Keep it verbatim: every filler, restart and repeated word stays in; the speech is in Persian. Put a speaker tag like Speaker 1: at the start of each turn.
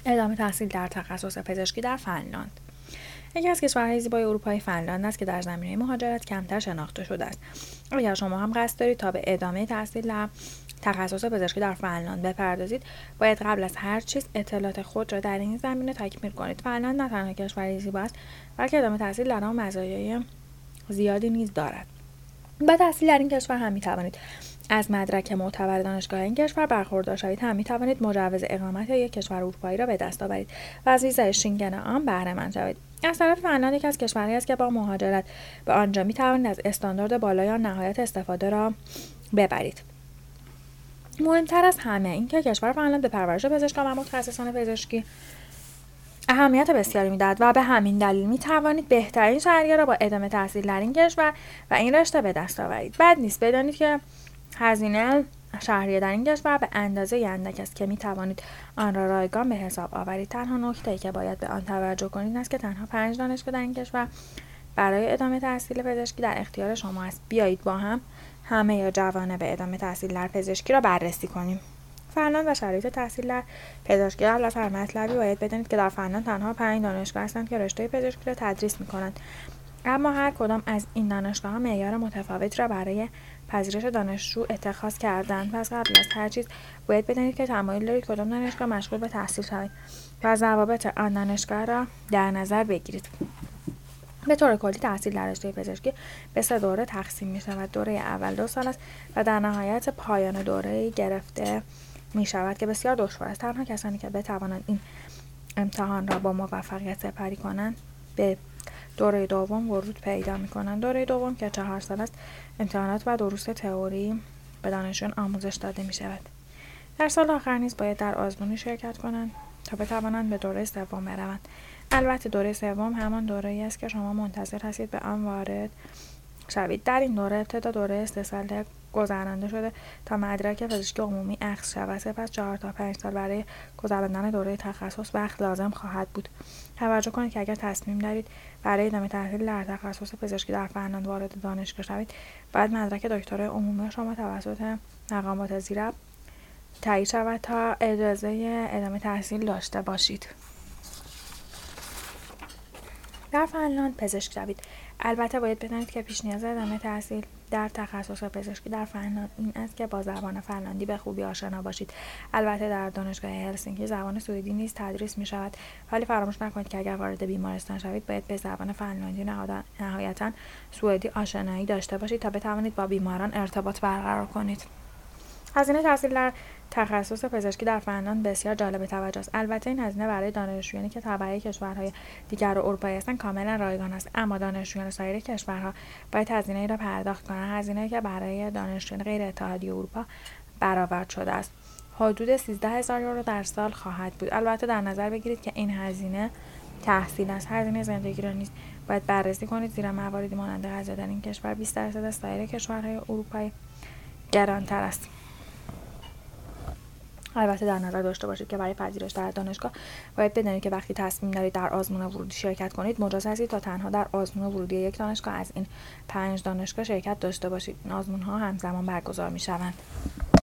Speaker 1: ادامه تحصیل در تخصص پزشکی در فنلاند. یکی از کشورهای زیبای اروپای فنلاند است که در زمینه مهاجرت کمتر شناخته شده است. اگر شما هم قصد دارید تا به ادامه تحصیل در تخصص پزشکی در فنلاند بپردازید، باید قبل از هر چیز اطلاعات خود را در این زمینه تکمیل کنید. فنلاند نه تنها کشوری زیبا است، بلکه ادامه تحصیل در آن مزایای زیادی نیز دارد. با تحصیل در این کشور هم می‌توانید از مدرک معتبر دانشگاه این کشور برخوردار شوید. هم می‌توانید مجوز اقامت در یک کشور اروپایی را به دست آورید و از ویزای شنگن آن بهره مند شوید. از طرف فنلاند یکی از کشورهایی است که با مهاجرت به آنجا می‌توانید از استاندارد بالای آن نهایت استفاده را ببرید. مهمتر از همه این که کشور فنلاند به پرورش پزشکان و متخصصان پزشکی اهمیت بسیاری می‌دهد و به همین دلیل می‌توانید بهترین شرایط را با ادامه تحصیل در این کشور و این رشته به دست آورید. بد نیست بدانید که هزینه شهریه در این کشور به اندازه اندک است که می‌توانید آن را رایگان به حساب آورید. تنها نکته‌ای که باید به آن توجه کنید است که تنها پنج دانشگاه در این کشور برای ادامه تحصیل پزشکی در اختیار شما است. بیایید با هم همه یا جوانب ادامه تحصیل در پزشکی را بررسی کنیم. فنلاند و شرایط تحصیل در پزشکی. قبل از هر مطلبی باید بدانید که در فنلاند تنها پنج دانشگاه هستند که رشته پزشکی را تدریس می‌کنند، اما هر کدام از این دانشگاه‌ها معیار متفاوتی را برای پذیرش دانشجو اتخاذ کردند. پس قبل از هر چیز باید بدانید که تمایل دارید کدام دانشگاه مشغول به تحصیل شوید و ضوابط آن دانشگاه را در نظر بگیرید. به طور کلی تحصیل در رشته پزشکی به سه دوره تقسیم می‌شود. دوره اول دو سال است و در نهایت پایان دوره گرفته می شود که بسیار دشوار است. تنها کسانی که بتوانند این امتحان را با موفقیت سپری کنند به دوره دوم ورود پیدا می کنند. دوره دوم که چهار سال است، امتحانات و دروس تئوری به دانشجویان آموزش داده می شود. در سال آخر نیز باید در آزمونی شرکت کنند تا بتوانند به دوره سوم بروند. البته دوره سوم همان دوره‌ای است که شما منتظر هستید به آن وارد شوید. در این دوره ابتدا دوره سه ساله گذرانده شده تا مدرک پزشکی عمومی اخذ شود. سپس چهار تا پنج سال برای گذراندن دوره تخصص وقت لازم خواهد بود. توجه کنید که اگر تصمیم دارید برای ادامه تحصیل در تخصص پزشکی در فنلاند وارد دانشگاه شوید، باید مدرک دکترای عمومی شما توسط مقامات زیر تایید شود تا اجازه ادامه تحصیل داشته باشید. در فنلاند پزشک شوید. البته باید بدانید که پیش نیاز ادامه تحصیل در تخصص پزشکی در فنلاند این است که با زبان فنلاندی به خوبی آشنا باشید. البته در دانشگاه هلسینکی زبان سوئدی نیز تدریس می شود، ولی فراموش نکنید که اگر وارد بیمارستان شوید باید به زبان فنلاندی نهایتاً سوئدی آشنایی داشته باشید تا بتوانید با بیماران ارتباط برقرار کنید. هزینه تحصیل در تخصص پزشکی در فنلاند بسیار جالب توجه است. البته این هزینه برای دانشجویانی که تبع کشورهای دیگر اروپایی هستند کاملا رایگان است، اما دانشجویان سایر کشورها باید هزینه‌ای را پرداخت کنند، هزینه‌ای که برای دانشجویان غیر اتحادیه اروپا برآورد شده است. حدود سیزده هزار یورو در سال خواهد بود. البته در نظر بگیرید که این هزینه تحصیل است، هزینه زندگی را نیز باید بررسی کنید، زیرا مواردی مانند غذا در این کشور بیست درصد از سایر کشورهای اروپایی گرانتر است. البته در نظر داشته باشید که برای پذیرش در دانشگاه باید بدانید که وقتی تصمیم دارید در آزمون ورودی شرکت کنید، مجاز هستید تا تنها در آزمون ورودی یک دانشگاه از این پنج دانشگاه شرکت داشته باشید. این آزمون‌ها همزمان برگزار می‌شوند.